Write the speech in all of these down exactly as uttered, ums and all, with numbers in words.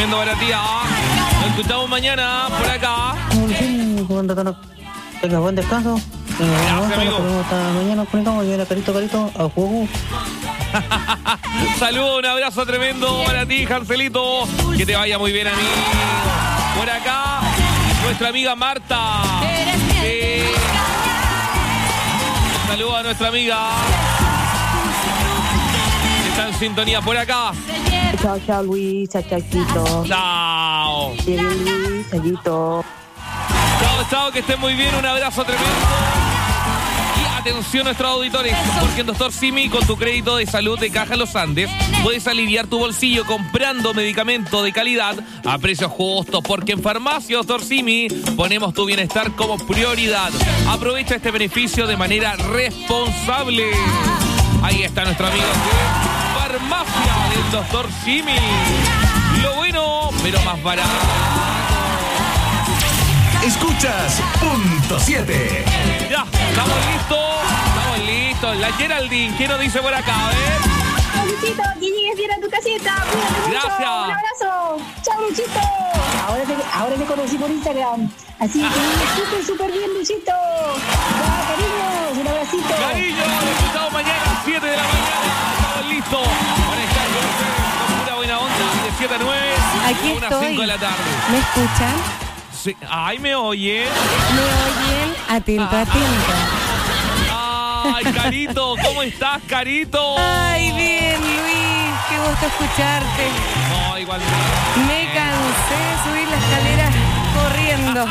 tremendo para ti. ¿Ah? Nos escuchamos mañana por acá. Tenga buen descanso. Gracias, amigo. Hasta mañana, conectamos. Yo carito, carito, a juego. Saludos, un abrazo tremendo para ti, Jancelito. Que te vaya muy bien, amigo. Por acá, nuestra amiga Marta. Sí. Saludos a nuestra amiga. Está en sintonía por acá. Chao, chao, Luis. Chao, chao, Chito. Chao. Bien, Luis. Chayito. Chao, chao, que estén muy bien. Un abrazo tremendo. Y atención, nuestros auditores, porque en Doctor Simi, con tu crédito de salud de Caja Los Andes, puedes aliviar tu bolsillo comprando medicamento de calidad a precios justos, porque en Farmacia Doctor Simi ponemos tu bienestar como prioridad. Aprovecha este beneficio de manera responsable. Ahí está nuestro amigo de Farmacia del Doctor Simi. Lo bueno, pero más barato. Escuchas Punto siete. Ya, estamos listos. Estamos listos. La Geraldine, ¿qué nos dice por acá? A ver. Luchito, que llegues bien a tu casita. Cuídate mucho. Gracias. Un abrazo. Chao, Luchito. Ahora te, ahora te conocí por Instagram. Así que súper, súper bien, Luchito. Ya, cariños, un abracito. Cariño, nos escuchamos mañana a las siete de la mañana. Estamos listos para estar con ustedes con pura buena onda de siete a nueve. Aquí a unas estoy. cinco de la tarde. ¿Me escuchan? Sí. Ay, me oyen. ¿Me oyen? Atento, atento. Ay, Carito, ¿cómo estás, Carito? Ay, bien, Luis. Qué gusto escucharte. No, igual. Me cansé de subir la escalera corriendo.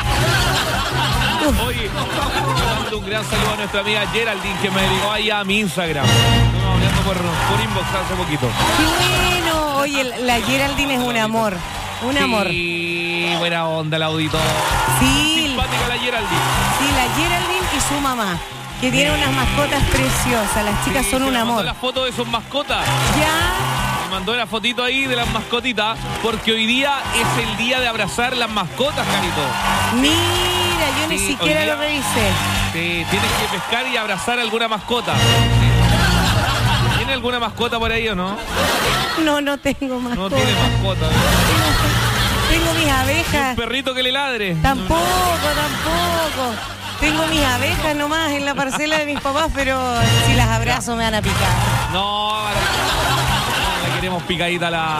Oye, le mando un gran saludo a nuestra amiga Geraldine, que me llegó ahí a mi Instagram. Estamos hablando por, por inbox hace poquito. Qué bueno. Oye, la Geraldine es un amor. Un amor. Sí, buena onda el auditor. Sí. Simpática la Geraldine. Sí, la Geraldine y su mamá, que tiene unas mascotas preciosas. Las chicas Sí, son se un me mandó amor. la foto de sus mascotas. Ya. Me mandó la fotito ahí de las mascotitas, porque hoy día es el día de abrazar las mascotas, Carito. Mira, yo ni Sí, siquiera hoy día- lo revisé. Sí, tienes que pescar y abrazar alguna mascota. ¿Tiene alguna mascota por ahí o no? No, no tengo mascota. No tiene mascota. Tengo mis ¿Y un abejas. perrito que le ladre? Tampoco, tampoco. Tengo mis abejas nomás en la parcela de mis papás, pero si las abrazo me van a picar. No, la, la queremos picadita la...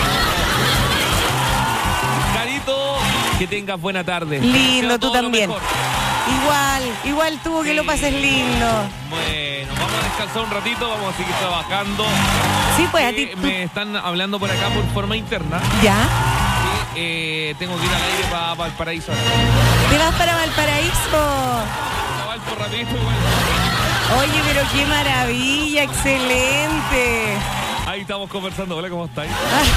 Carito, que tengas buena tarde. Lindo, Deseo tú todo lo también. mejor. Igual, igual tú, que Sí. lo pases lindo. Bueno, vamos a descansar un ratito, vamos a seguir trabajando. Sí, pues a Eh, ti. tú- Me están hablando por acá por forma interna. ¿Ya? Y, eh, tengo que ir al aire para Valparaíso. ¿Te vas para Valparaíso? Valpo rapidito, igual. Oye, pero qué maravilla, excelente. Ahí estamos conversando. Hola, ¿cómo estáis?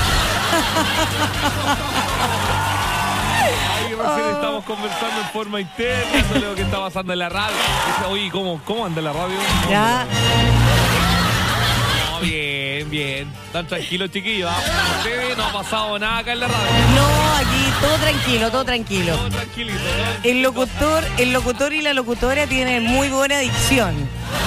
Ahí recién Oh. estamos conversando en forma interna sobre lo que está pasando en la radio. Dice, oye, ¿cómo, ¿cómo anda la radio? ¿Cómo Ya. anda la- No, bien, bien. Están tranquilos, chiquillos. ¿Ah? Ustedes no ha pasado nada acá en la radio. No, aquí todo tranquilo, todo tranquilo. Todo tranquilito. ¿no? El locutor, el locutor y la locutora tienen muy buena dicción.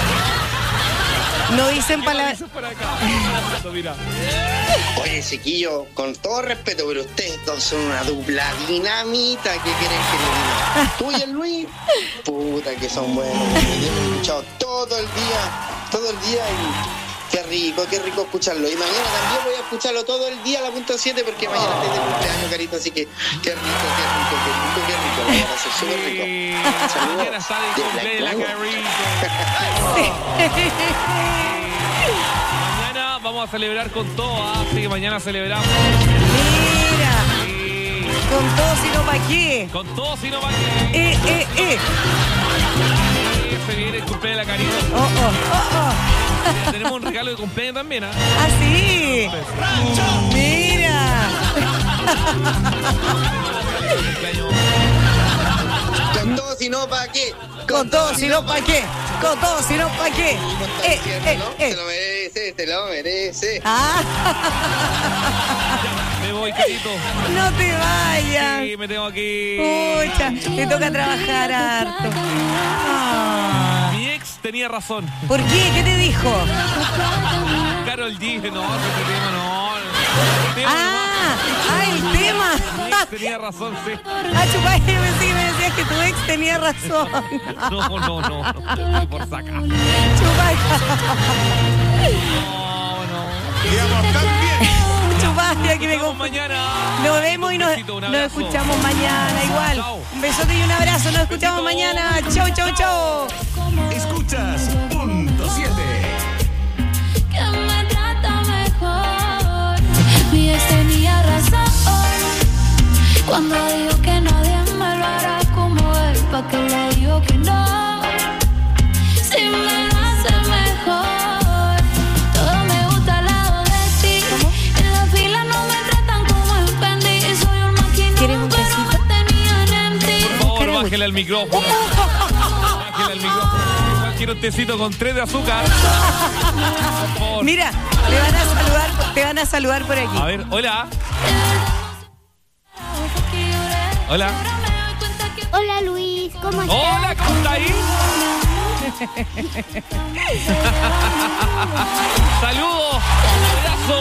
No dicen ¿Qué palabras. dices por acá? Mira. Oye, chiquillo, con todo respeto, pero ustedes dos son una dupla dinamita. ¿Qué quieren que le diga? Tú y el Luis, puta que son buenos. Me he escuchado todo el día, todo el día y qué rico, qué rico escucharlo. Y mañana también voy a escucharlo todo el día a la punto siete porque mañana estoy de cumpleaños, carito. Así que qué rico, qué rico, qué rico, qué rico. La verdad, es súper rico. Sí, Saludos. mañana está de De cumpleaños la Black Carito. Mañana vamos a celebrar con todo, ¿ah? Así que mañana celebramos. Mira, Sí. con todo, si no, ¿para qué? Con todo, si no va que Eh, eh, eh. se viene el cumpleaños de la Carito. Oh, oh, oh, oh. Tenemos un regalo de cumpleaños también, ¿ah? Ah, sí. Mira. Cumpleaños. Con todo, si no, ¿para qué? Con todo, si no, ¿para qué? Con todo, si no, ¿para qué? Eh, eh, ¿no? eh. Te lo merece, te lo merece. Ah, Me voy, Carito. no te vayas. Sí, me tengo aquí. Pucha, te toca trabajar harto. Ah. Mi ex tenía razón. ¿Por qué? ¿Qué te dijo? Karol G, no, ese tema no. Ese tema Ah, ah, tenía razón, sí. Ah, Chupay, yo pensé que me decías que tu ex tenía razón. No, no, no, no. Estoy por sacar. Chupay. No, no. Digamos, cambien. Chupay, aquí me Nos vemos conf- mañana. Nos vemos y nos, Un besito, un nos abrazo. escuchamos mañana igual. Chao. Un besote y un abrazo. Nos escuchamos Besito. mañana. Chau, chau, chau. Escuchas punto siete. Que me trata mejor. Mi ex tenía razón cuando dijo que nadie me lo hará como él. Pa' que le digo que no. Si me lo hace mejor. Todo me gusta al lado de ti. En la fila no me tratan como el Fendi. Soy un maquinón, ¿Quieres un pero besito? me tenían en ti. Por favor, bájele al micrófono. Bájele al micrófono. Igual quiero un tecito con tres de azúcar. Por favor. Mira, te van a saludar, te van a saludar por aquí. A ver, hola. Hola. Hola Luis, ¿cómo estás? Hola, ¿cómo está ahí? Saludos. Un abrazo.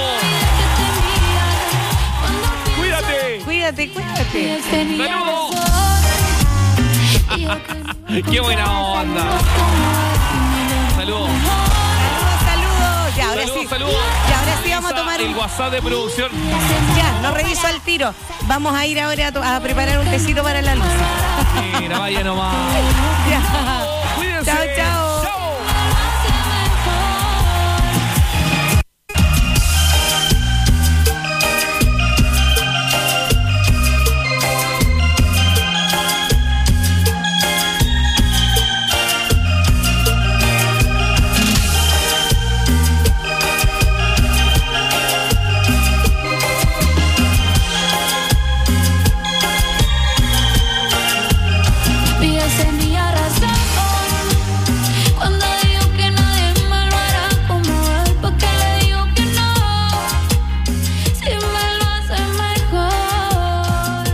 Cuídate. Cuídate, cuídate. Saludos. Qué buena onda. Saludos. Saludos, saludos. Ya, ahora Saludos, sí. saludos. Ya, ahora sí vamos a tomar el un... WhatsApp de producción. Ya, nos reviso al tiro. Vamos a ir ahora a, to- a preparar un tecito para la luz. Mira, vaya nomás. Ya. Cuídense. Chao, chao. Chao. Mi ex tenía razón cuando dijo que nadie me lo hará como él. ¿Por qué le digo que no? Si me lo hace mejor.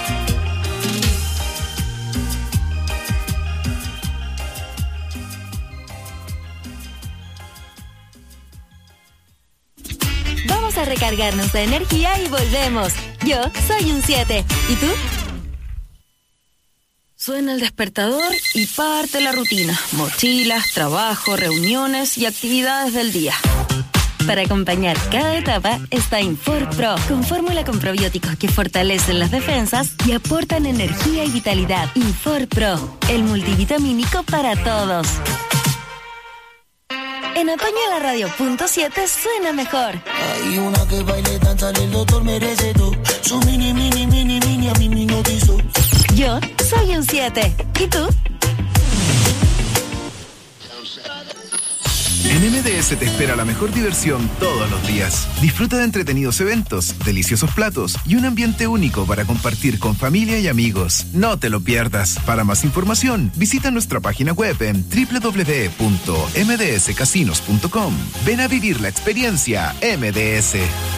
Vamos a recargarnos de energía y volvemos. Yo soy un siete. ¿Y tú? Suena el despertador y parte la rutina. Mochilas, trabajo, reuniones y actividades del día. Para acompañar cada etapa está Infor Pro, con fórmula con probióticos que fortalecen las defensas y aportan energía y vitalidad. Infor Pro, el multivitamínico para todos. En otoño la radio punto siete suena mejor. Hay una que baile danza, el doctor merece todo. Su mini, mini, mini, mini, a mí me hipnotizó. Yo soy un siete. ¿Y tú? En M D S te espera la mejor diversión todos los días. Disfruta de entretenidos eventos, deliciosos platos y un ambiente único para compartir con familia y amigos. No te lo pierdas. Para más información, visita nuestra página web en doble u doble u doble u punto m d s casinos punto com. Ven a vivir la experiencia M D S.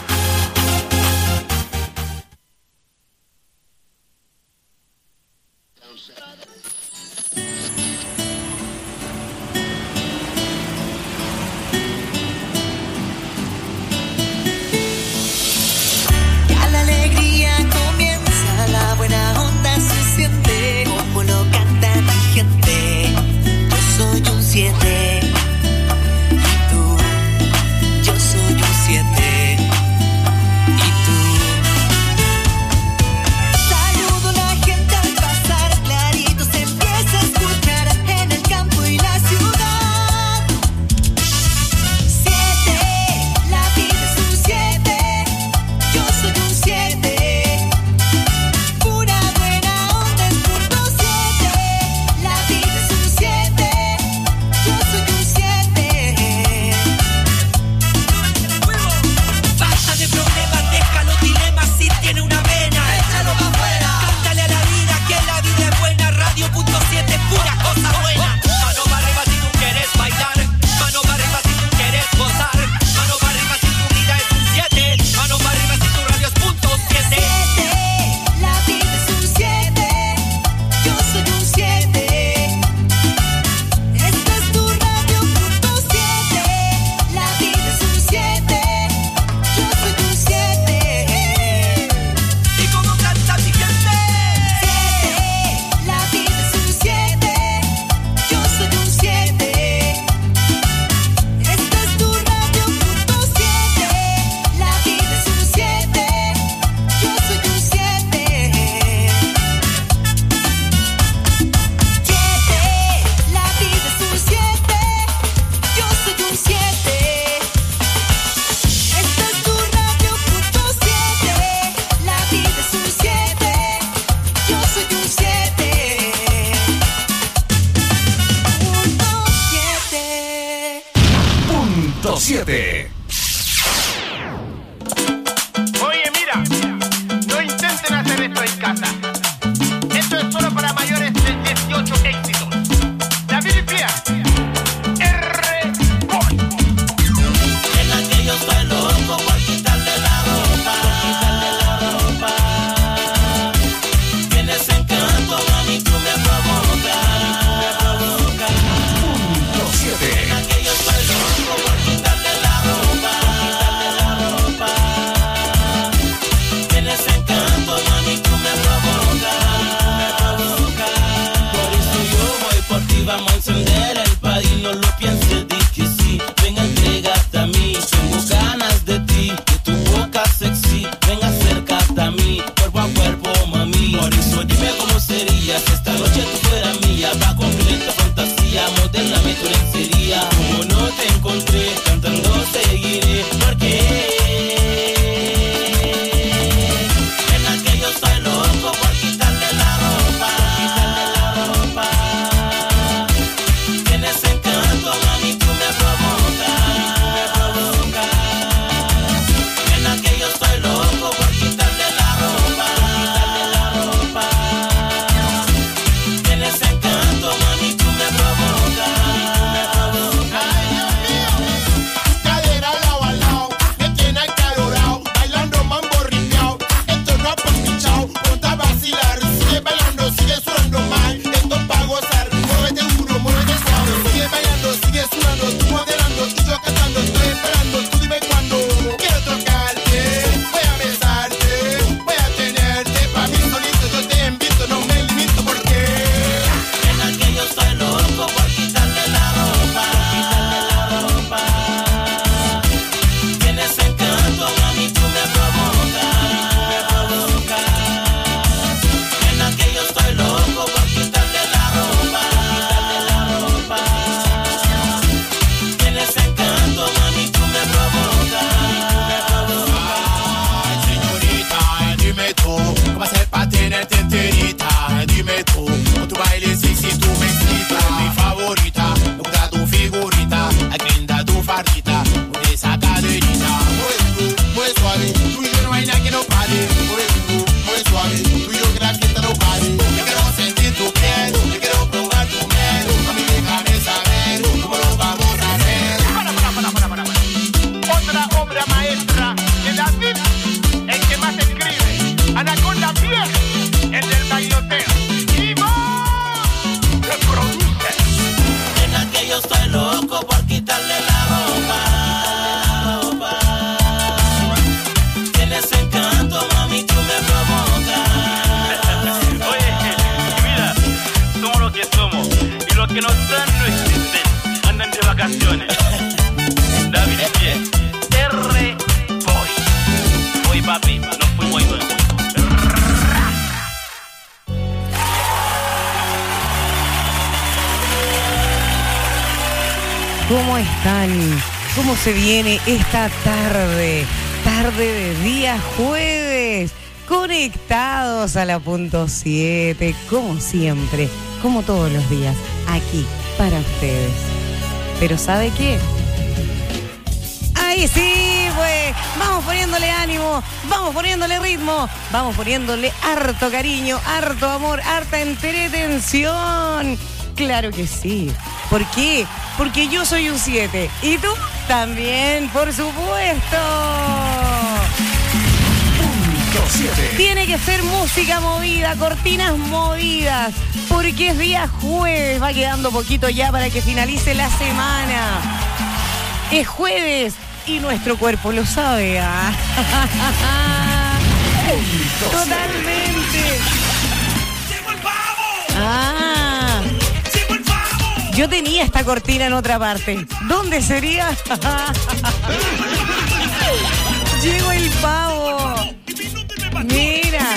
Ya la alegría comienza, la buena onda se siente, como lo canta mi gente. Yo soy un siete, tú, yo soy un siete. siete. Oye, mira, no intenten hacer esto en casa. Esto es solo para mayores de dieciocho éxitos. David Pia, R. Boy. En aquello estoy loco por quitarle la ropa, quitarle la ropa. Tienes encanto, mami, tú me provocas, me provocas. Punto siete. En aquello estoy loco por quitarle la ropa, quitarle la ropa. Tienes encanto, mami, tú me provocas, me provocas. Por eso yo voy por ti, vamos a encender el país, no lo pienses, di que sí. Ven, entrégate a mí, tengo ganas de ti, de tu boca sexy. Ven, acércate a mí, cuerpo a cuerpo, mami. Por eso dime cómo sería si esta noche tú fueras mía. Va cumplir esta fantasía, modélame tu lencería. Como no te encontré, cantando seguiré, porque en aquello estoy loco por quitarle la ropa, quitarle la ropa. Tienes encanto, mami, tú me provocas, me provocas. En aquello estoy loco por quitarle la ropa, quitarle la ropa. Tienes encanto, mami, tú me provocas, me provocas. Ay, Dios mío. Cadera lado a lado, me tiene acalorado, bailando mambo ripiao. Esto no ha pinchado, ponte a vacilar. Sigue bailando, sigue sudando mal. Esto es pa' gozar, muévete duro, muévete suave. Sigue bailando, sigue sudando, tú modelando, tú yo cantando. Estoy esperando, tú dime cuándo. Quiero tocarte, voy a besarte, voy a tenerte. Pa' mí solito yo te invito, no me limito porque En aquello estoy loco por quitarle la ropa, quitarle la ropa. Tienes encanto, mami, tú me provocas, me provocas. En aquello estoy loco por quitarle la ropa, quitarle la ropa. Tienes encanto, mami, tú me provocas, me provocas. Ay, señorita, dime tú, ¿cómo hacer para tenerte enterita? Dime tú, con tu baile sexy tú me excitas. Mi favorita, me gusta tu figurita, aquí linda tu fardita, con esa caderita. Muy tú, muy suave, tú y yo no hay nada que no pare. Muy tú, muy suave, tú y yo que la fiesta no pare. Yo quiero sentir tu piel, yo quiero probar tu miel. Mami, déjame saber cómo lo vamos a hacer. Para, para, para, para, para, para. Otra obra maestra de David, el que más escribe. Anaconda vieja, el del bailoteo. Y vos, que produce. En aquello estoy loco por quitarle la ropa, la ropa. Tienes encanto, mami, tú me provocas. Oye, mira, somos lo que somos. Y los que no están no existen. Andan de vacaciones. David Pie, R. Boy. Oye, papi, nos fuimos ahí todo el mundo. ¿Cómo están? ¿Cómo se viene esta tarde? Tarde de día jueves. Conectados a la punto siete, como siempre, como todos los días, aquí para ustedes. Pero ¿sabe qué? Ahí sí, pues, vamos poniéndole ánimo, vamos poniéndole ritmo, vamos poniéndole harto cariño, harto amor, harta entretención. Claro que sí. ¿Por qué? Porque yo soy un siete y tú también, por supuesto. Punto siete. Tiene que ser música movida, cortinas movidas, porque es día jueves, va quedando poquito ya para que finalice la semana. Es jueves y nuestro cuerpo lo sabe. ¿Ah? Totalmente. ¡Llegó el pavo! Ah. ¡Llegó el pavo! Yo tenía esta cortina en otra parte. ¿Dónde sería? Llegó el pavo. Mira.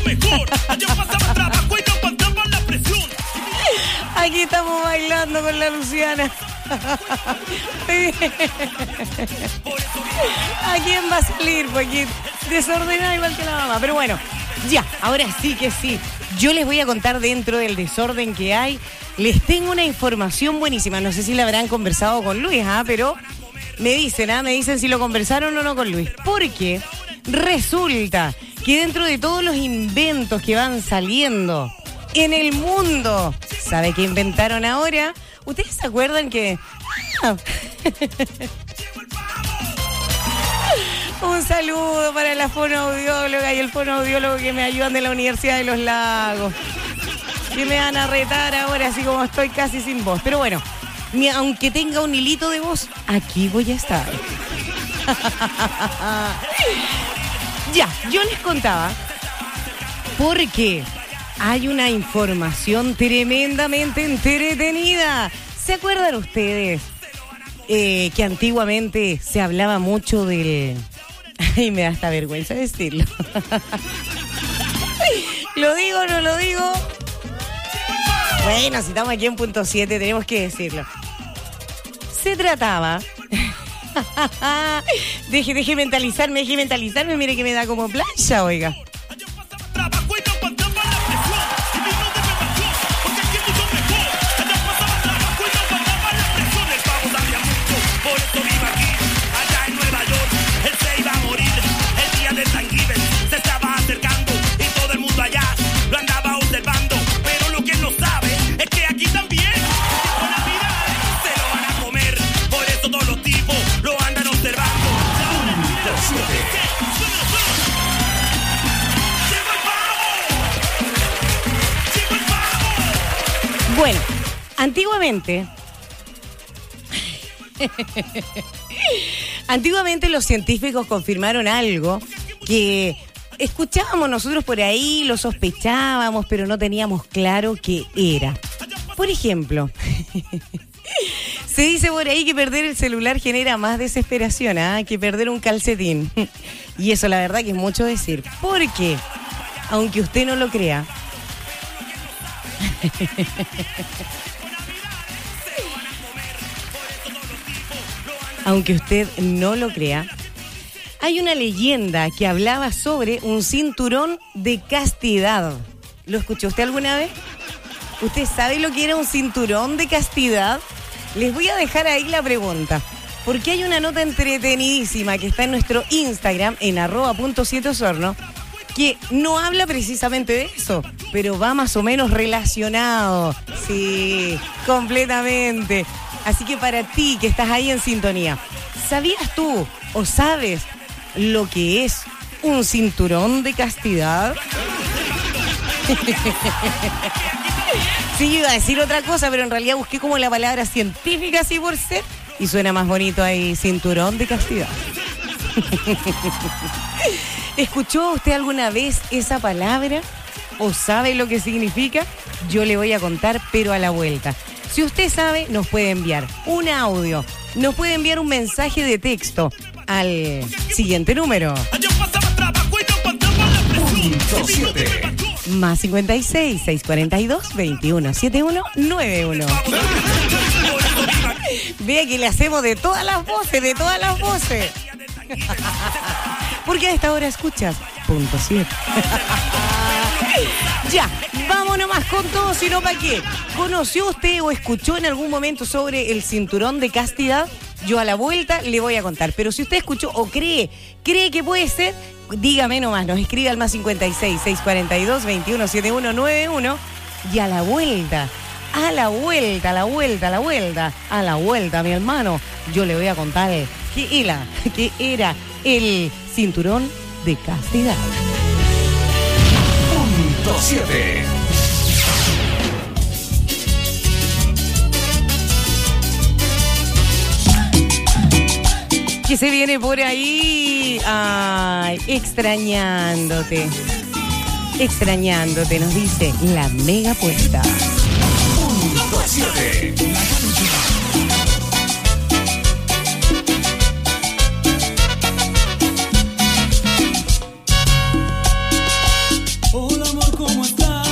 Aquí estamos bailando con la Luciana. ¿A quién va a salir? Porque desordenada igual que la mamá. Pero bueno, ya, ahora sí que sí. Yo les voy a contar dentro del desorden que hay. Les tengo una información buenísima. No sé si la habrán conversado con Luis, ¿ah? Pero me dicen, ¿ah? Me dicen si lo conversaron o no con Luis. Porque resulta que dentro de todos los inventos que van saliendo en el mundo, ¿sabe qué inventaron ahora? ¿Ustedes se acuerdan que... Ah, un saludo para la fonoaudióloga y el fonoaudiólogo que me ayudan de la Universidad de los Lagos. Que me van a retar ahora, así como estoy casi sin voz. Pero bueno, mi, aunque tenga un hilito de voz, aquí voy a estar. Ya, yo les contaba porque hay una información tremendamente entretenida. ¿Se acuerdan ustedes eh, que antiguamente se hablaba mucho del... Ay, me da hasta vergüenza decirlo. ¿Lo digo o no lo digo? Bueno, si estamos aquí en punto siete, tenemos que decirlo. Se trataba... deje, deje mentalizarme, deje mentalizarme. Mire que me da como plancha, oiga. Bueno, antiguamente, antiguamente los científicos confirmaron algo que escuchábamos nosotros por ahí, lo sospechábamos, pero no teníamos claro qué era. Por ejemplo, se dice por ahí que perder el celular genera más desesperación, ¿eh? que perder un calcetín. Y eso la verdad que es mucho decir. Porque, aunque usted no lo crea, aunque usted no lo crea, hay una leyenda que hablaba sobre un cinturón de castidad. ¿Lo escuchó usted alguna vez? ¿Usted sabe lo que era un cinturón de castidad? Les voy a dejar ahí la pregunta, porque hay una nota entretenidísima que está en nuestro Instagram, en arroba punto siete osorno, que no habla precisamente de eso, pero va más o menos relacionado. Sí, completamente. Así que para ti que estás ahí en sintonía, ¿sabías tú o sabes lo que es un cinturón de castidad? Sí, yo iba a decir otra cosa, pero en realidad busqué como la palabra científica así por ser, y suena más bonito ahí, cinturón de castidad. ¿Escuchó usted alguna vez esa palabra? ¿O sabe lo que significa? Yo le voy a contar, pero a la vuelta. Si usted sabe, nos puede enviar un audio, nos puede enviar un mensaje de texto al siguiente número. Punto siete. Más cincuenta y seis, seiscientos cuarenta y dos, veintiuno setenta y uno noventa y uno. Vea que le hacemos de todas las voces, de todas las voces. Porque a esta hora escuchas punto siete. Ya, vámonos más con todo, si no, ¿para qué? ¿Conoció usted o escuchó en algún momento sobre el cinturón de castidad? Yo a la vuelta le voy a contar. Pero si usted escuchó o cree, cree que puede ser, dígame nomás, nos escribe al más cincuenta y seis, seiscientos cuarenta y dos, veintiuno setenta y uno noventa y uno. Y a la vuelta, a la vuelta, a la vuelta, a la vuelta, a la vuelta, mi hermano, yo le voy a contar qué era, qué era el cinturón de castidad. Punto siete. Que se viene por ahí, ay, extrañándote, extrañándote, nos dice la mega puesta. Punto siete. Hola amor, ¿cómo estás?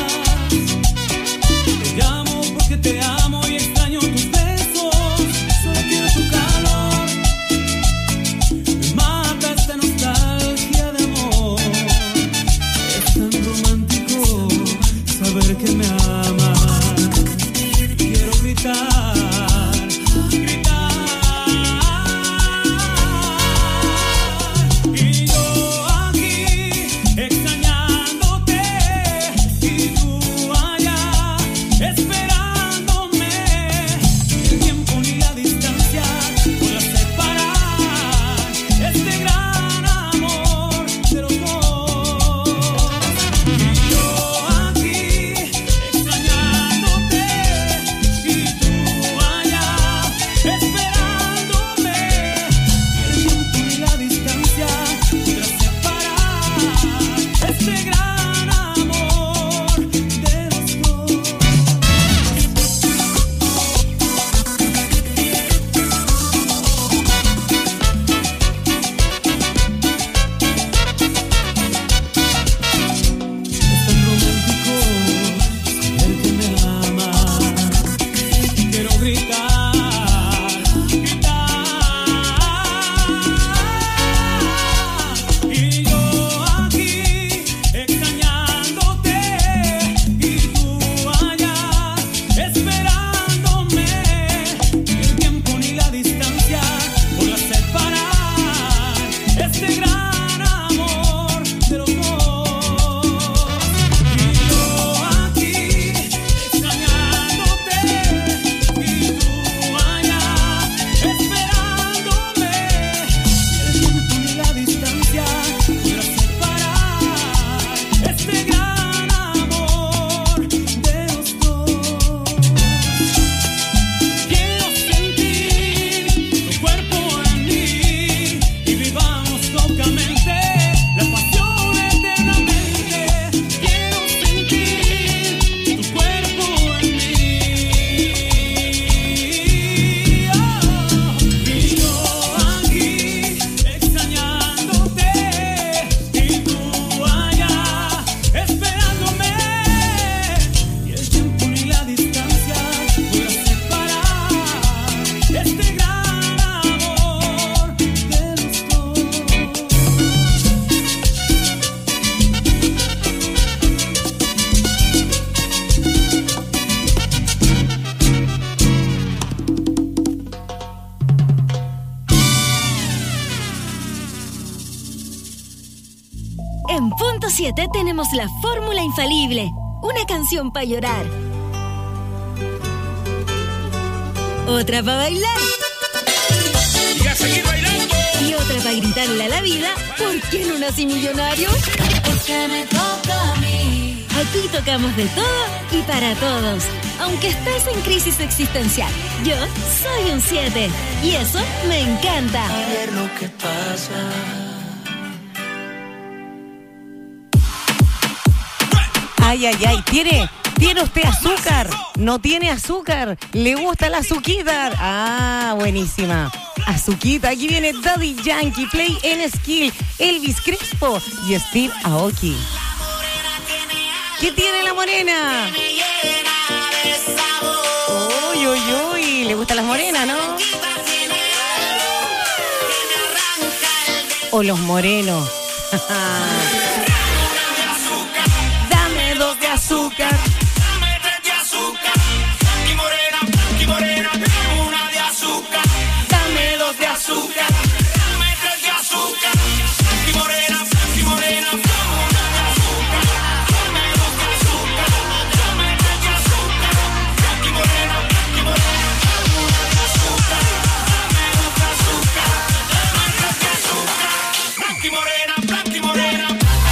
Te llamo porque te amo y extraño tus besos. Solo quiero tu calor. Me mata esta nostalgia de amor. Es tan romántico saber que me amas. Quiero gritar, gritar. siete tenemos la fórmula infalible. Una canción para llorar. Otra para bailar. Y a seguir bailando. Y otra para gritarle a la vida, ¿por qué no nací millonario? Porque me toca a mí. Aquí tocamos de todo y para todos. Aunque estés en crisis existencial, yo soy un siete. Y eso me encanta. A ver lo que pasa. Ay, ay, ay, ¿tiene, ¿tiene usted azúcar? ¿No tiene azúcar? ¿Le gusta la azuquita? Ah, buenísima. Azuquita, aquí viene Daddy Yankee, Play en Skill, Elvis Crespo y Steve Aoki. ¿Qué tiene la morena? Uy, uy, uy, le gustan las morenas, ¿no? O los morenos. Dame dos de azúcar. Dame tres de azúcar. Y morena, y morena, una de azúcar. Dame dos de azúcar. Dame tres de azúcar. Y morena, y morena, una de azúcar. Dame dos de azúcar. Dame tres de azúcar. Y morena, y morena, una de azúcar. Dame dos de azúcar. Dame tres de azúcar. Blanca y morena, blanca y morena.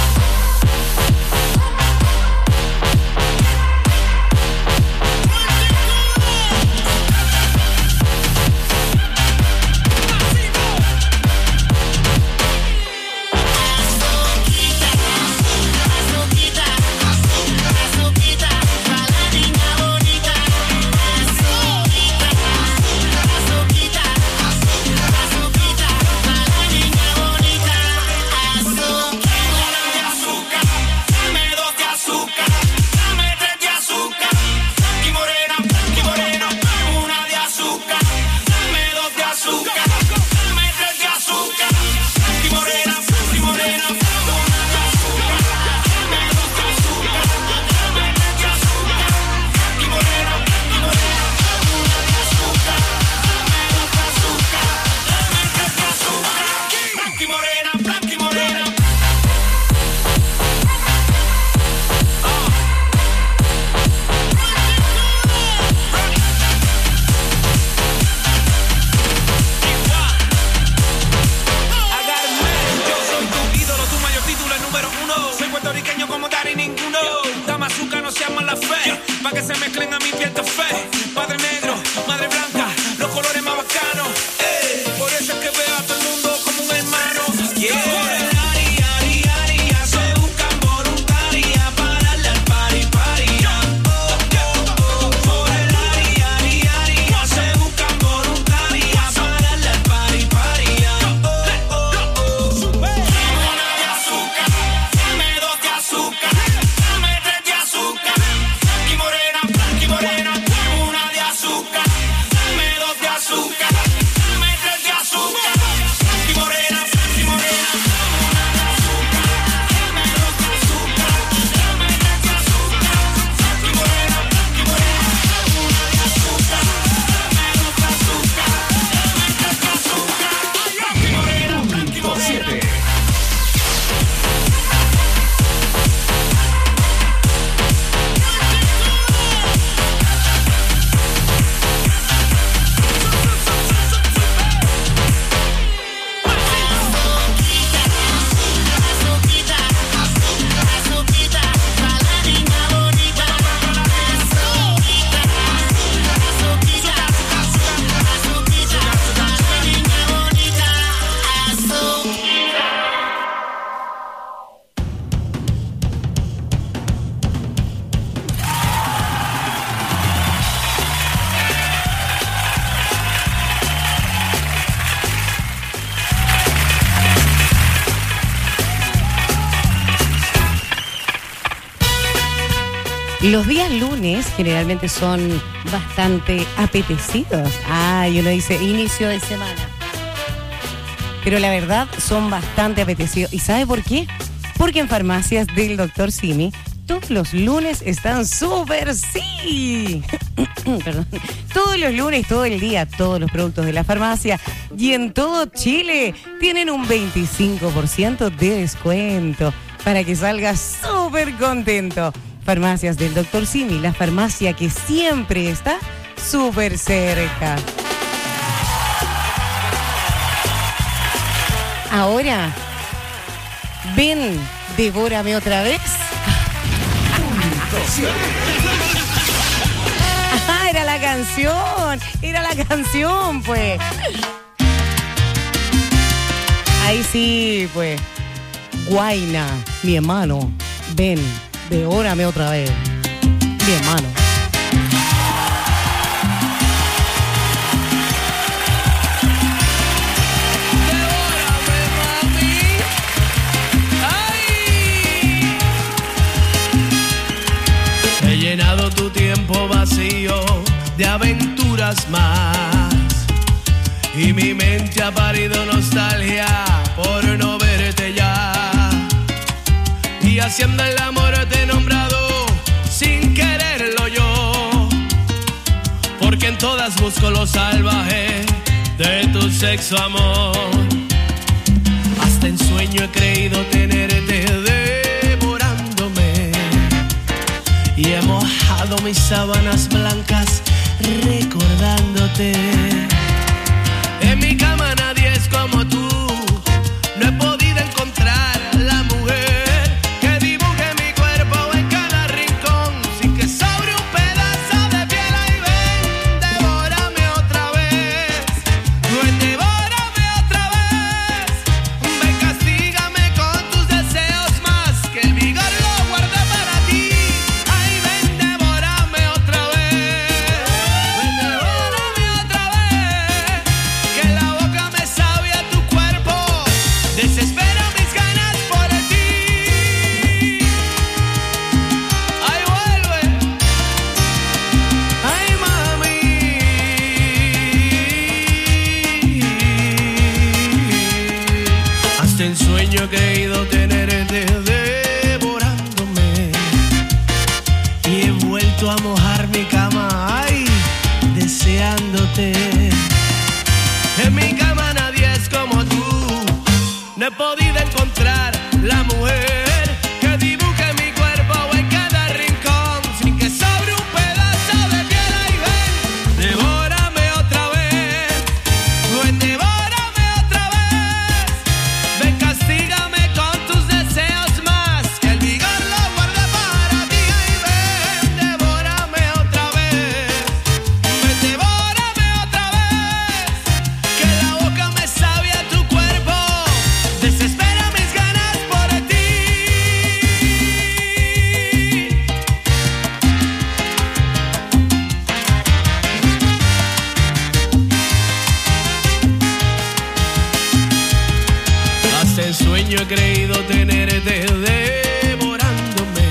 Los días lunes generalmente son bastante apetecidos. Ay, uno dice inicio de semana. Pero la verdad son bastante apetecidos. ¿Y sabe por qué? Porque en farmacias del doctor Simi todos los lunes están súper sí. Perdón. Todos los lunes, todo el día, todos los productos de la farmacia y en todo Chile tienen un veinticinco por ciento de descuento. para que salgas súper contento. Farmacias del doctor Simi, la farmacia que siempre está súper cerca. Ahora, ven, devórame otra vez. Ah, era la canción, era la canción, pues. Ahí sí, pues. Guaina, mi hermano, ven, devórame otra vez. Mi hermano. He llenado tu tiempo vacío de aventuras más y mi mente ha parido nostalgia por no verte ya. Y haciendo el amor te he nombrado sin quererlo yo, porque en todas busco lo salvaje de tu sexo, amor. Hasta en sueño he creído tenerte devorándome y he mojado mis sábanas blancas recordándote. En mi cama nadie es como tú, no he podido encontrar la mujer que dibuje mi cuerpo en cada rincón sin que sobre un pedazo de piel. Ahí ven, devórame otra vez, ven, devórame otra vez, ven, castígame con tus deseos más que el vigor lo guardé para ti. Ahí ven, devórame otra vez, ven, devórame otra vez, que la boca me sabe a tu cuerpo, desespero mis ganas por ti. Ay, vuelve, ay, mami. Hasta en sueño he creído tenerte devorándome y he vuelto a mojar mi cama, ay, deseándote. En mi cama nadie es como tú, no he podido encontrar la mujer que dibuje mi cuerpo en cada rincón sin que sobre un pedazo de piel. Ahí ven, devórame otra vez, ven, devórame otra vez, ven, castígame con tus deseos más que el vigor lo guardé para ti. Ahí ven, devórame otra vez, ven, devórame otra vez, que la boca me sabe a tu cuerpo, desespera mis ganas por ti. Hasta en sueño he creído tenerte devorándome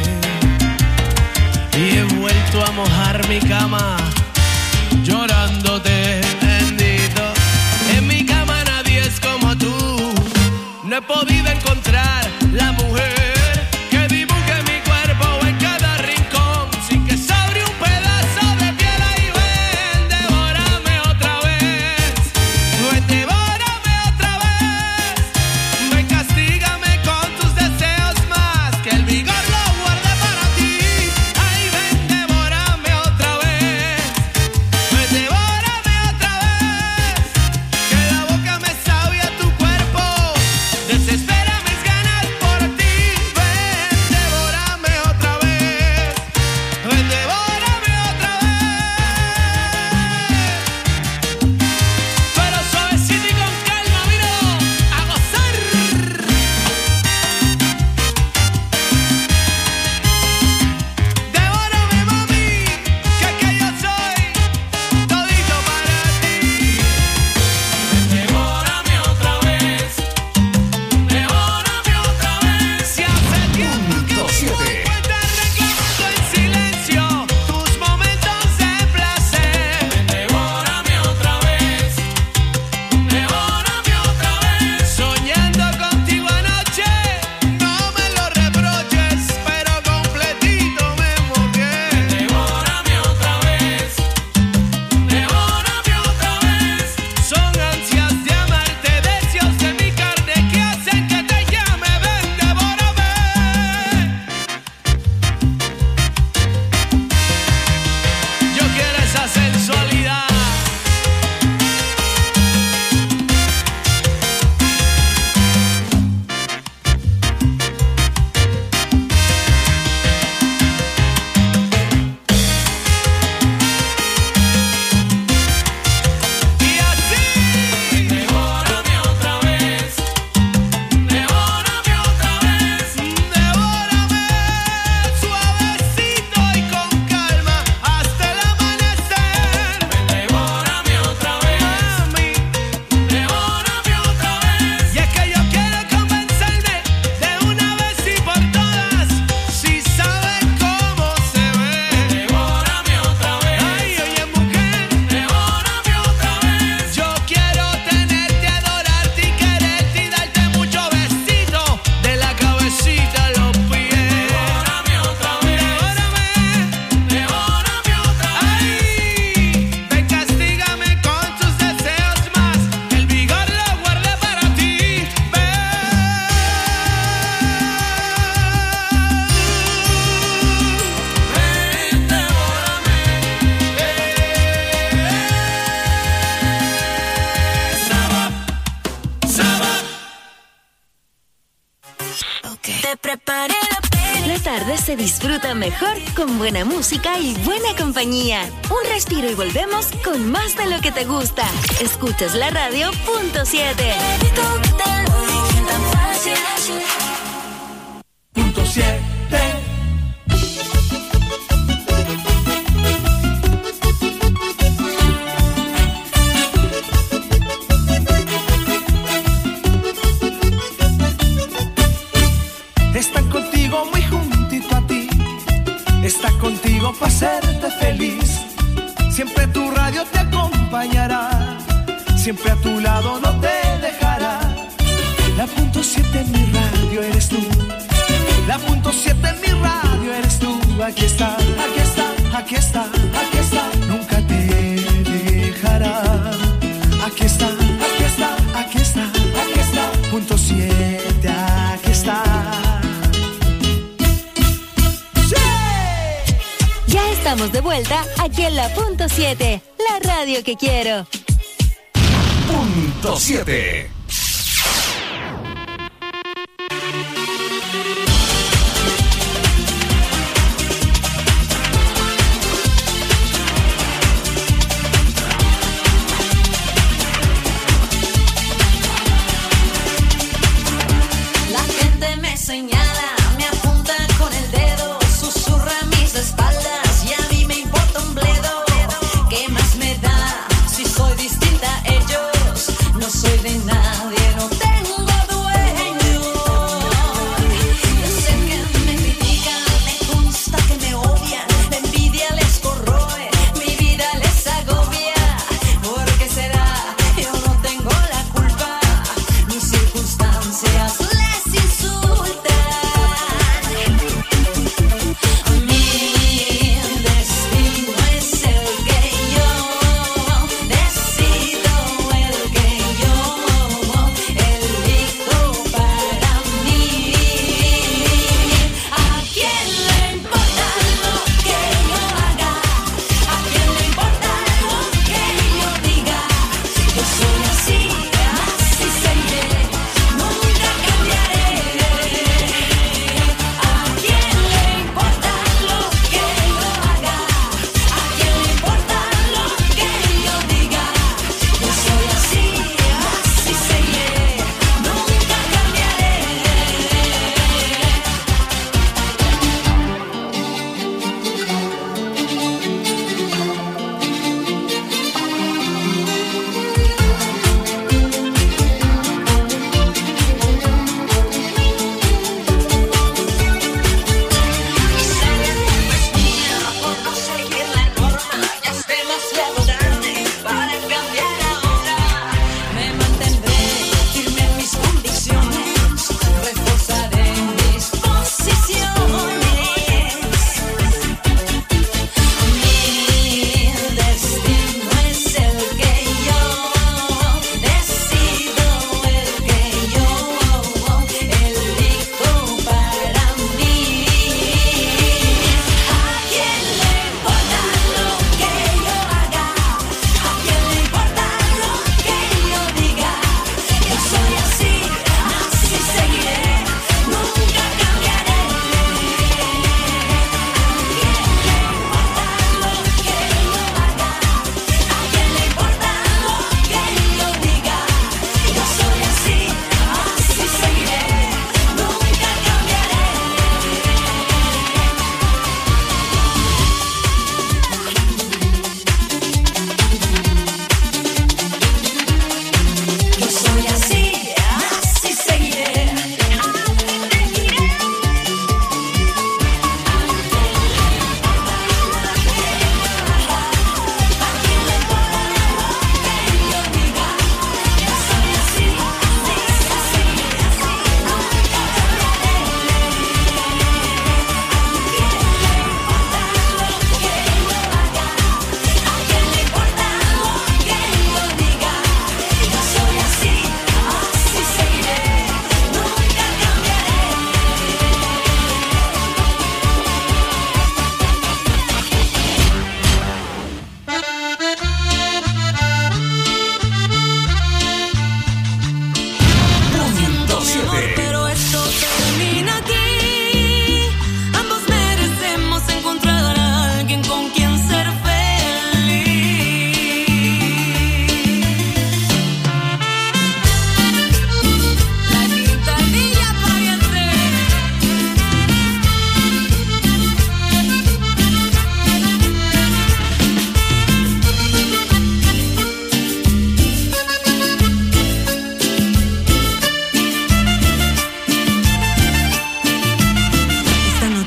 y he vuelto a mojar mi cama llorándote, bendito. En mi cama nadie es como tú, no he podido encontrar la mujer que dibuje mi cuerpo en cada rincón sin que sobre un pedazo de piel. Ahí ven, devórame otra vez, ven, devórame otra vez, ven, castígame con tus deseos más que el vigor lo guardé para ti. Ahí ven, devórame otra vez, se disfruta mejor con buena música y buena compañía. Un respiro y volvemos con más de lo que te gusta. Escuchas la radio punto siete. Punto siete. Están contigo muy juntito a ti, está contigo para hacerte feliz. Siempre tu radio te acompañará, siempre a tu lado no te dejará. La punto siete en mi radio eres tú, la punto siete en mi radio eres tú. Aquí está, aquí está, aquí está, aquí está, nunca te dejará. Aquí está, aquí está, aquí está, aquí está, punto siete, aquí está. Ya estamos de vuelta aquí en la punto siete, la radio que quiero. Punto siete. La gente me señala, me apunta con el dedo, susurra mis espaldas y a mí me importa un bledo. ¿Qué más me da si soy distinta a ellos? No soy de nada.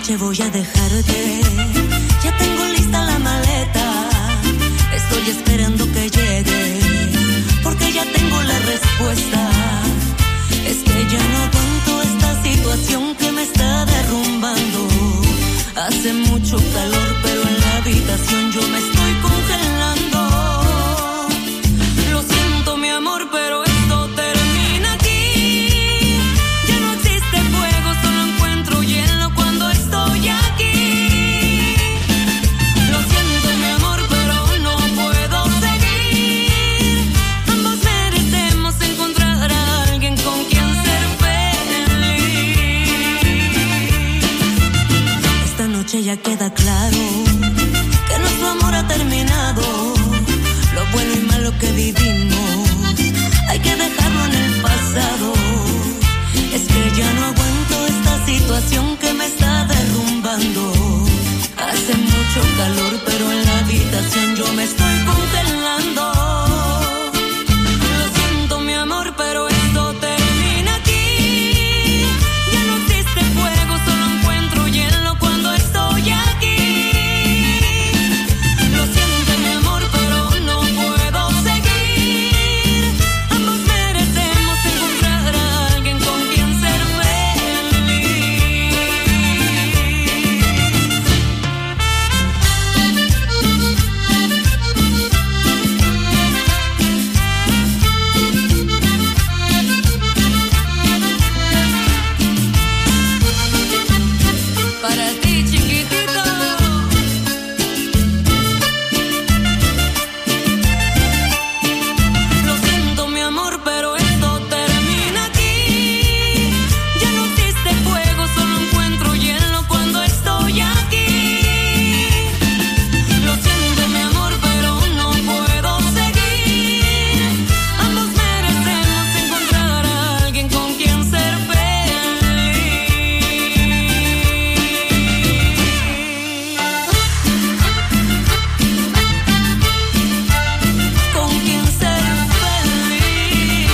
noche voy a dejarte. Ya tengo lista la maleta. Estoy esperando que llegue, porque ya tengo la respuesta. Es que ya no aguanto esta situación que me está derrumbando. Hace mucho calor, pero en la habitación yo me estoy congelando. Lo siento, mi amor, pero esto termina aquí. Ya no existe fuego, solo encuentro hielo cuando estoy aquí. Lo siento, mi amor, pero no puedo seguir. Ambos merecemos encontrar a alguien con quien ser feliz. Esta noche ya queda claro que nuestro amor ha terminado. Lo bueno y malo que vivimos hay que dejarlo en el pasado. Es que ya no aguanto esta situación que me está derrumbando. Hace mucho calor, pero en la habitación yo me estoy congelando. Lo siento, mi amor, pero esto termina aquí. Ya no existe fuego, solo encuentro hielo cuando estoy aquí. Lo siento, mi amor, pero no puedo seguir. Ambos merecemos encontrar a alguien con quien ser para ti, chiquitito. Lo siento, mi amor, pero esto termina aquí. Ya no existe fuego, solo encuentro hielo cuando estoy aquí. Lo siento, mi amor, pero no puedo seguir. Ambos merecemos encontrar a alguien con quien ser feliz. Con quien ser feliz.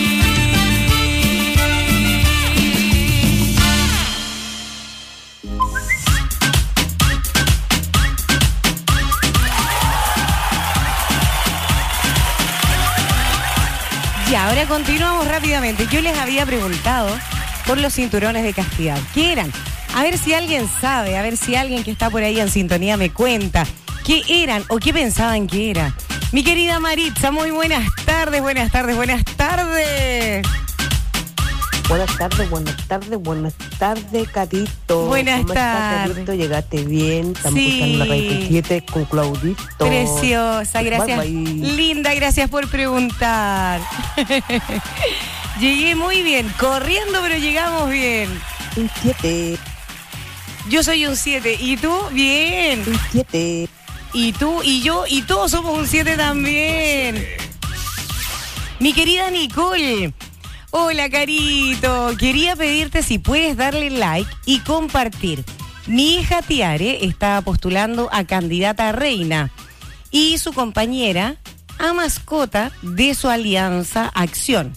Y ahora continuamos rápidamente. Yo les había preguntado por los cinturones de castidad. ¿Qué eran? A ver si alguien sabe, a ver si alguien que está por ahí en sintonía me cuenta qué eran o qué pensaban que era. Mi querida Maritza, muy buenas tardes, buenas tardes, buenas tardes. Buenas tardes, buenas tardes, buenas tardes, Catito. Buenas ¿Cómo estás, tardes. Catito? ¿Llegaste bien? Estamos Sí. escuchando la Radio siete con Claudito. Preciosa, gracias. Bye, bye. Linda, gracias por preguntar. Llegué muy bien, corriendo, pero llegamos bien. Un siete. Yo soy un siete. ¿Y tú? Bien. Un siete. Y tú, y yo, y todos somos un siete también. Mi querida Nicole. Hola, Carito. Quería pedirte si puedes darle like y compartir. Mi hija Tiare está postulando a candidata a reina y su compañera a mascota de su alianza Acción.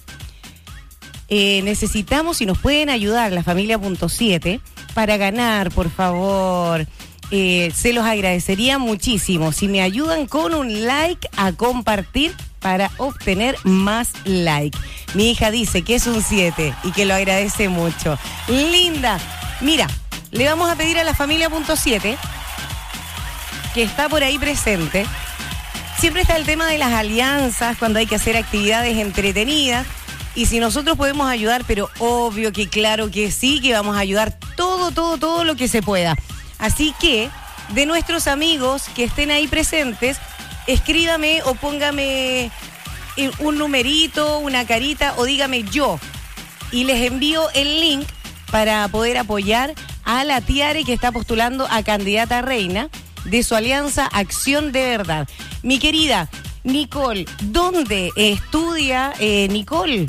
Eh, necesitamos, si nos pueden ayudar, la familia punto siete, para ganar, por favor. Eh, se los agradecería muchísimo si me ayudan con un like a compartir para obtener más like. Mi hija dice que es un siete y que lo agradece mucho. Linda, mira, le vamos a pedir a la familia punto siete, que está por ahí presente. Siempre está el tema de las alianzas, cuando hay que hacer actividades entretenidas. Y si nosotros podemos ayudar, pero obvio que claro que sí, que vamos a ayudar todo, todo, todo lo que se pueda. Así que, de nuestros amigos que estén ahí presentes, escríbame o póngame un numerito, una carita o dígame yo. Y les envío el link para poder apoyar a la Tiare que está postulando a candidata a reina de su alianza Acción de Verdad. Mi querida Nicole, ¿dónde estudia eh, Nicole?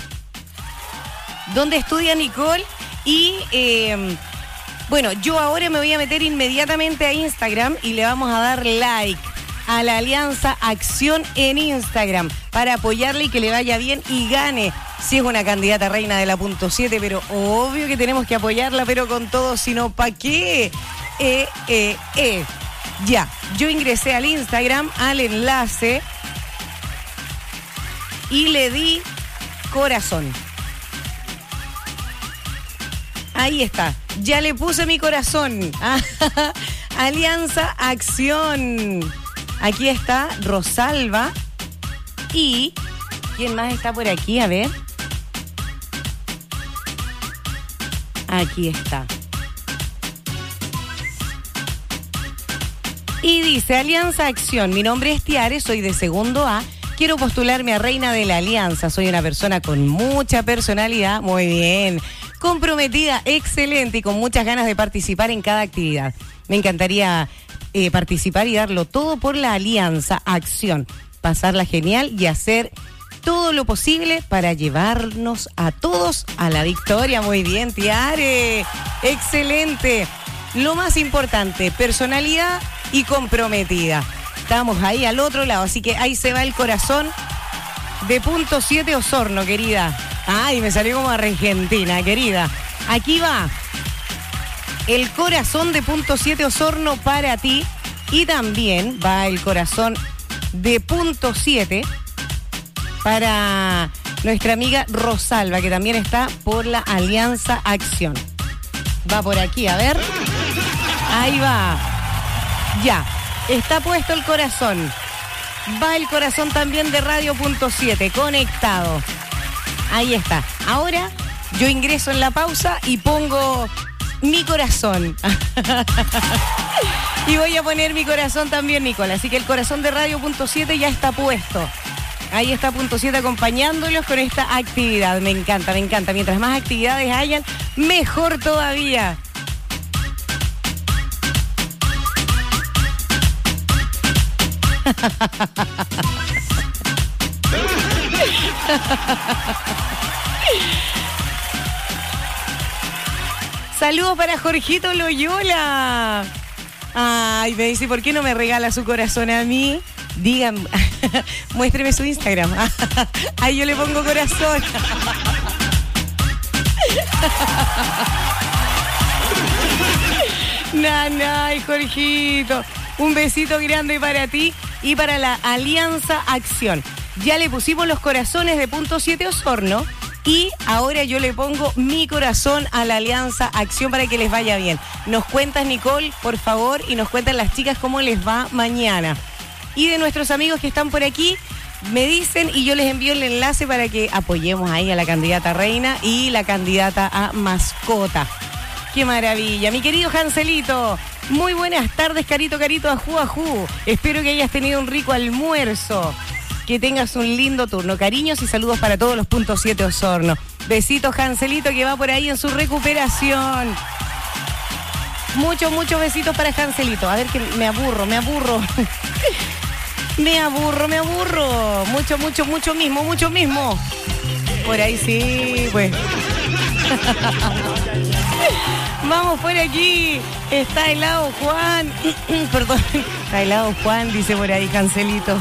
¿Dónde estudia Nicole? Y eh, bueno, yo ahora me voy a meter inmediatamente a Instagram y le vamos a dar like a la Alianza Acción en Instagram para apoyarle y que le vaya bien y gane. Si es una candidata reina de la punto siete, pero obvio que tenemos que apoyarla, pero con todo, si no, ¿para qué? Eh, eh, eh. Ya, yo ingresé al Instagram, al enlace y le di corazón. Ahí está, ya le puse mi corazón. Alianza Acción. Aquí está Rosalba. Y ¿quién más está por aquí? A ver. Aquí está. Y dice, Alianza Acción, mi nombre es Tiare, soy de segundo A, quiero postularme a reina de la Alianza, soy una persona con mucha personalidad, muy bien, comprometida, excelente y con muchas ganas de participar en cada actividad. Me encantaría eh, participar y darlo todo por la Alianza Acción, pasarla genial y hacer todo lo posible para llevarnos a todos a la victoria. Muy bien, Tiare, excelente. Lo más importante, personalidad y comprometida. Estamos ahí al otro lado, así que ahí se va el corazón de punto siete Osorno, querida. Ay, me salió como argentina, querida. Aquí va el corazón de punto siete Osorno para ti y también va el corazón de punto siete para nuestra amiga Rosalba, que también está por la Alianza Acción. Va por aquí, a ver. Ahí va. Ya, está puesto el corazón. Va el corazón también de Radio punto siete, conectado. Ahí está. Ahora yo ingreso en la pausa y pongo mi corazón. Y voy a poner mi corazón también, Nicola. Así que el corazón de Radio punto siete ya está puesto. Ahí está punto siete acompañándolos con esta actividad. Me encanta, me encanta. Mientras más actividades hayan, mejor todavía. Saludos para Jorgito Loyola. Ay, me dice, ¿por qué no me regala su corazón a mí? Díganme, muéstreme su Instagram. Ahí yo le pongo corazón. Nanay, Jorgito. Un besito grande para ti y para la Alianza Acción. Ya le pusimos los corazones de punto siete Osorno y ahora yo le pongo mi corazón a la Alianza Acción para que les vaya bien. Nos cuentas, Nicole, por favor, y nos cuentan las chicas cómo les va mañana. Y de nuestros amigos que están por aquí, me dicen y yo les envío el enlace para que apoyemos ahí a la candidata reina y la candidata a mascota. ¡Qué maravilla! Mi querido Hanselito, muy buenas tardes, carito, carito, ajú, ajú. Espero que hayas tenido un rico almuerzo. Que tengas un lindo turno. Cariños y saludos para todos los punto siete Osorno. Besitos, Hanselito, que va por ahí en su recuperación. Muchos, muchos besitos para Hanselito. A ver, que me aburro, me aburro. Me aburro, me aburro. Mucho, mucho, mucho mismo, mucho mismo. Por ahí sí, pues. Vamos por aquí. Está helado Juan. Perdón. Está helado Juan, dice por ahí Cancelito.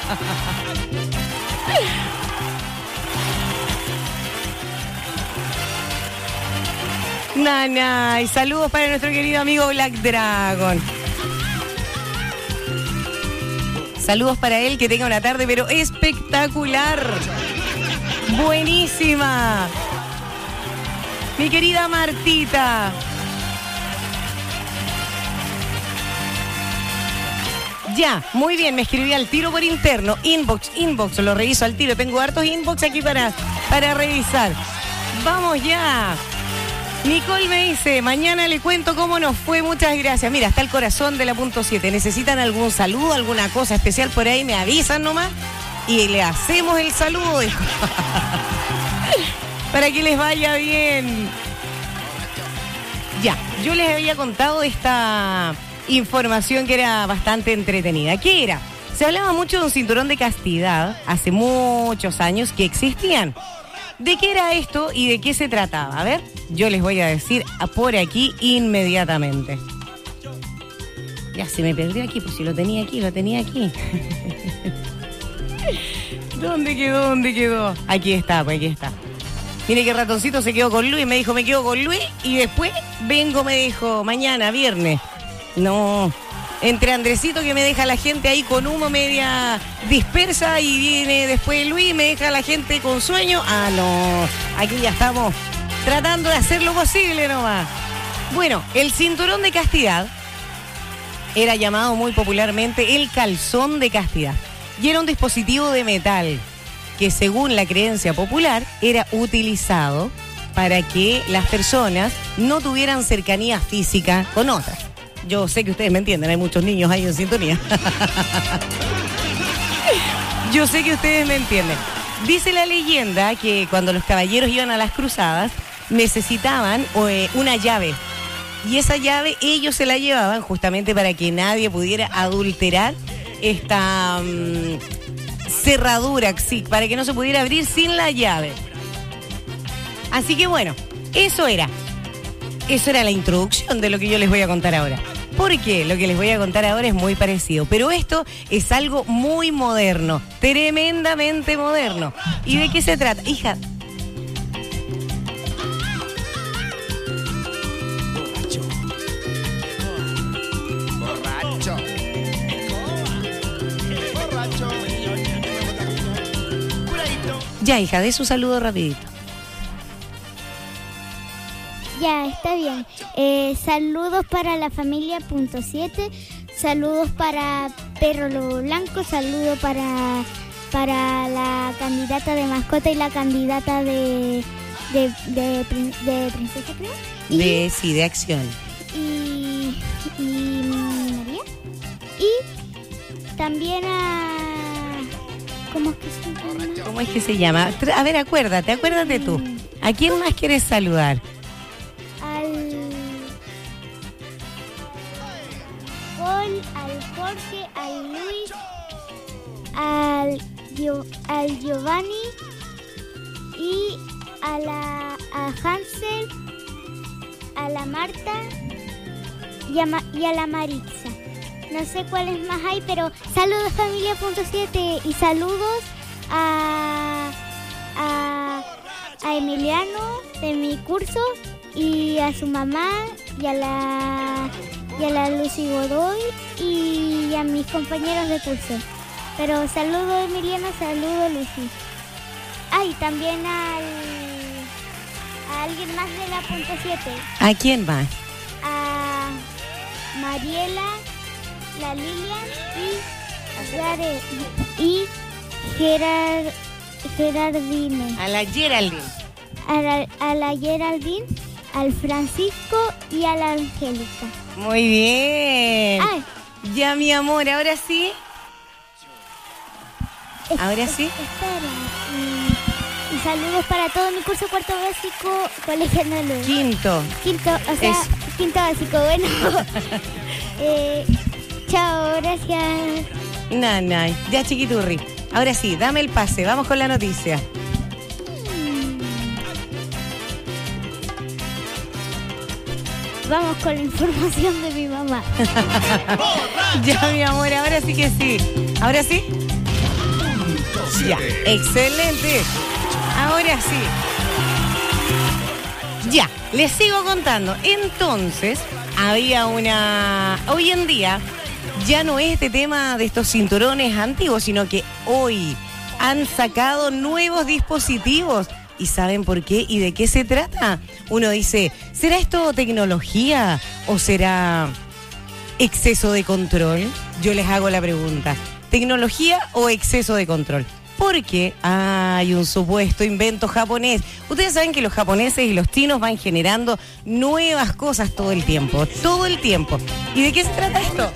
Nana, y saludos para nuestro querido amigo Black Dragon. Saludos para él, que tenga una tarde, pero espectacular. Buenísima. Mi querida Martita. Ya, muy bien, me escribí al tiro por interno. Inbox, inbox, lo reviso al tiro. Tengo hartos inbox aquí para, para revisar. Vamos ya. Nicole me dice, mañana le cuento cómo nos fue, muchas gracias. Mira, está el corazón de la punto siete. ¿Necesitan algún saludo, alguna cosa especial por ahí? Me avisan nomás y le hacemos el saludo. Para que les vaya bien. Ya, yo les había contado esta información que era bastante entretenida. ¿Qué era? Se hablaba mucho de un cinturón de castidad hace muchos años que existían. ¿De qué era esto y de qué se trataba? A ver, yo les voy a decir por aquí inmediatamente. Ya se me perdió aquí, pues si lo tenía aquí, lo tenía aquí. ¿Dónde quedó? ¿Dónde quedó? Aquí está, pues aquí está. Mire que Ratoncito se quedó con Luis, me dijo, me quedo con Luis, y después vengo, me dijo, mañana, viernes. No, entre Andresito que me deja la gente ahí con humo media dispersa y viene después Luis y me deja la gente con sueño. Ah, no, aquí ya estamos tratando de hacer lo posible nomás. Bueno, el cinturón de castidad era llamado muy popularmente el calzón de castidad y era un dispositivo de metal que según la creencia popular era utilizado para que las personas no tuvieran cercanía física con otras. Yo sé que ustedes me entienden, hay muchos niños ahí en sintonía. Yo sé que ustedes me entienden. Dice la leyenda que cuando los caballeros iban a las cruzadas necesitaban eh, una llave. Y esa llave ellos se la llevaban justamente para que nadie pudiera adulterar esta um, cerradura, sí, para que no se pudiera abrir sin la llave. Así que bueno, eso era. Eso era la introducción de lo que yo les voy a contar ahora. Porque lo que les voy a contar ahora es muy parecido. Pero esto es algo muy moderno, tremendamente moderno. ¿Y de qué se trata? Hija... Ya, hija, de su saludo rapidito. Ya, está bien. Eh, saludos para la familia punto siete, saludos para Perro Lobo Blanco, saludos para, para la candidata de mascota y la candidata de, de, de, de princesa, creo. Y, de, sí, de acción. Y, y María. Y también a... ¿Cómo es que se llama? ¿Cómo es que se llama? A ver, acuérdate, acuérdate tú. ¿A quién más quieres saludar? Al Paul, al Jorge, al Luis, al, Gio, al Giovanni y a la a Hansel, a la Marta y a, y a la Maritza. No sé cuáles más hay, pero saludos familia punto siete y saludos a, a, a Emiliano de mi curso y a su mamá y a la, y a la Lucy Godoy y a mis compañeros de curso. Pero saludo Emiliano, saludo Lucy. Ah, y también al, a alguien más de la punto siete. ¿A quién más? A Mariela, la Lilian y, Gare, y Gerard, Gerardine. A la Geraldine. A la, a la Geraldine, al Francisco y a la Angélica. Muy bien. Ay. Ya, mi amor, ahora sí. Ahora sí. Espera. Y, y saludos para todo mi curso cuarto básico, Colegio Nolo. Quinto. Quinto, o sea, es... quinto básico, bueno. eh, chao, gracias. No, no, ya chiquiturri. Ahora sí, dame el pase, vamos con la noticia. Vamos con la información de mi mamá. Ya, mi amor, ahora sí que sí. ¿Ahora sí? Ya, excelente. Ahora sí. Ya, les sigo contando. Entonces, había una... Hoy en día ya no es este tema de estos cinturones antiguos, sino que hoy han sacado nuevos dispositivos. ¿Y saben por qué y de qué se trata? Uno dice, ¿será esto tecnología o será exceso de control? Yo les hago la pregunta, ¿tecnología o exceso de control? Porque hay un supuesto invento japonés. Ustedes saben que los japoneses y los chinos van generando nuevas cosas todo el tiempo, todo el tiempo. ¿Y de qué se trata esto?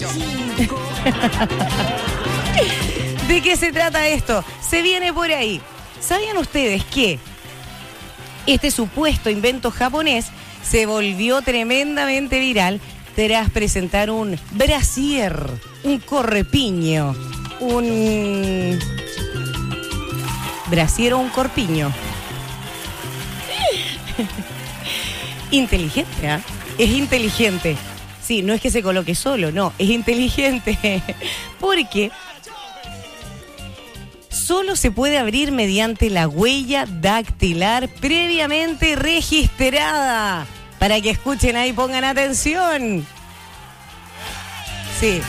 ¿De qué se trata esto? Se viene por ahí. ¿Sabían ustedes que este supuesto invento japonés se volvió tremendamente viral tras presentar un brasier, un correpiño, un brasier o un corpiño? Inteligente, ¿eh? Es inteligente. Sí, no es que se coloque solo, no, es inteligente. Porque solo se puede abrir mediante la huella dactilar previamente registrada. Para que escuchen ahí, pongan atención. Sí.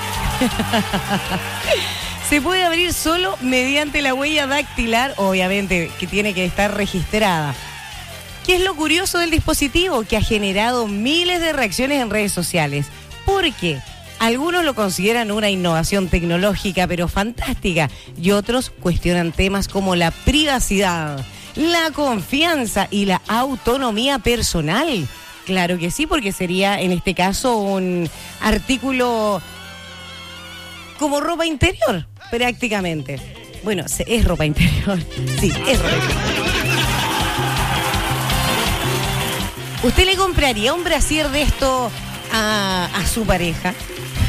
Se puede abrir solo mediante la huella dactilar, obviamente, que tiene que estar registrada. ¿Qué es lo curioso del dispositivo? Que ha generado miles de reacciones en redes sociales. Porque algunos lo consideran una innovación tecnológica, pero fantástica, y otros cuestionan temas como la privacidad, la confianza y la autonomía personal. Claro que sí, porque sería en este caso un artículo como ropa interior, prácticamente. Bueno, es ropa interior. Sí, es ropa interior. ¿Usted le compraría un brasier de esto a, a su pareja?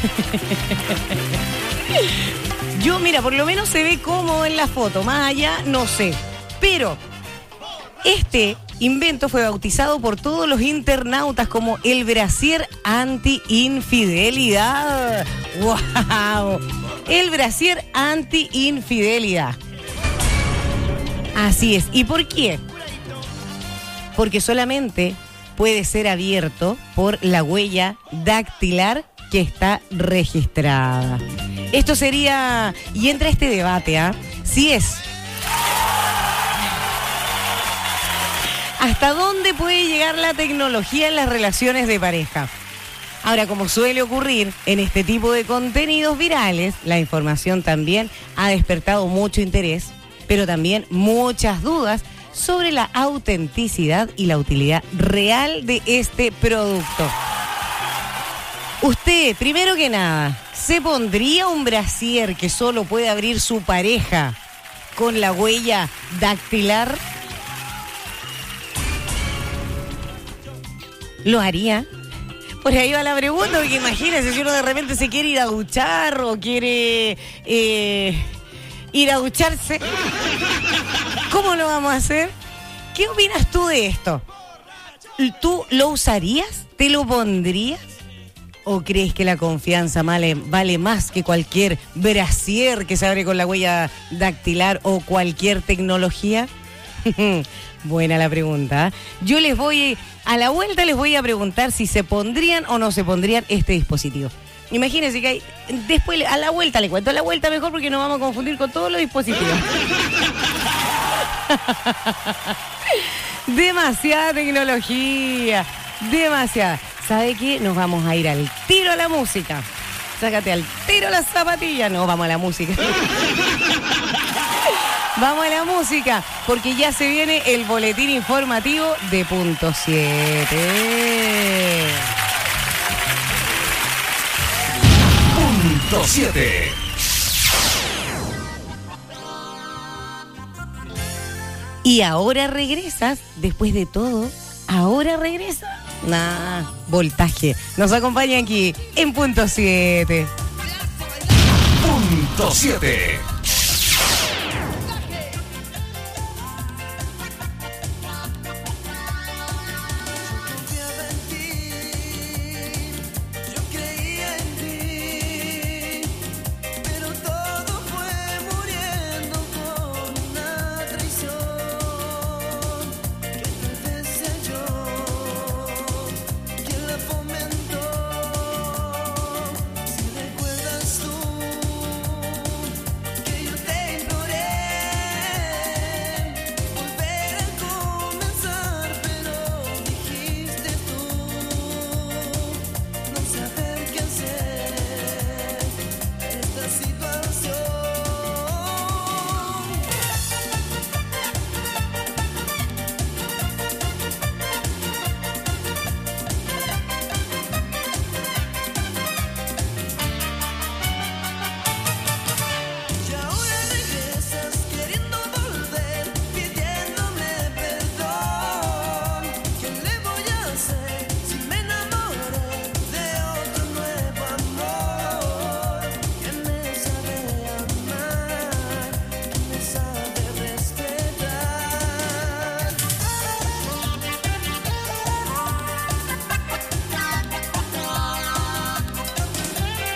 Yo, mira, por lo menos se ve cómodo en la foto. Más allá, no sé. Pero este invento fue bautizado por todos los internautas como el brasier anti-infidelidad. ¡Wow! El brasier anti-infidelidad. Así es. ¿Y por qué? Porque solamente puede ser abierto por la huella dactilar que está registrada. Esto sería, y entra este debate, ¿ah? ¿eh? Si es. ¿Hasta dónde puede llegar la tecnología en las relaciones de pareja? Ahora, como suele ocurrir en este tipo de contenidos virales, la información también ha despertado mucho interés, pero también muchas dudas sobre la autenticidad y la utilidad real de este producto. Usted, primero que nada, ¿se pondría un brasier que solo puede abrir su pareja con la huella dactilar? ¿Lo haría? Por ahí va la pregunta, porque imagínese si uno de repente se quiere ir a duchar o quiere eh, ir a ducharse. ¿Cómo lo vamos a hacer? ¿Qué opinas tú de esto? ¿Tú lo usarías? ¿Te lo pondrías? ¿O crees que la confianza vale, vale más que cualquier brasier que se abre con la huella dactilar o cualquier tecnología? Buena la pregunta. Yo les voy, a la vuelta les voy a preguntar si se pondrían o no se pondrían este dispositivo. Imagínense que hay, después a la vuelta le cuento, a la vuelta mejor porque nos vamos a confundir con todos los dispositivos. Demasiada tecnología, demasiada. ¿Sabe qué? Nos vamos a ir al tiro a la música. Sácate al tiro las zapatillas. No, vamos a la música. Vamos a la música, porque ya se viene el boletín informativo de Punto siete. Punto siete. Y ahora regresas, después de todo, ahora regresas. Nah, voltaje. Nos acompaña aquí en Punto siete. Punto siete.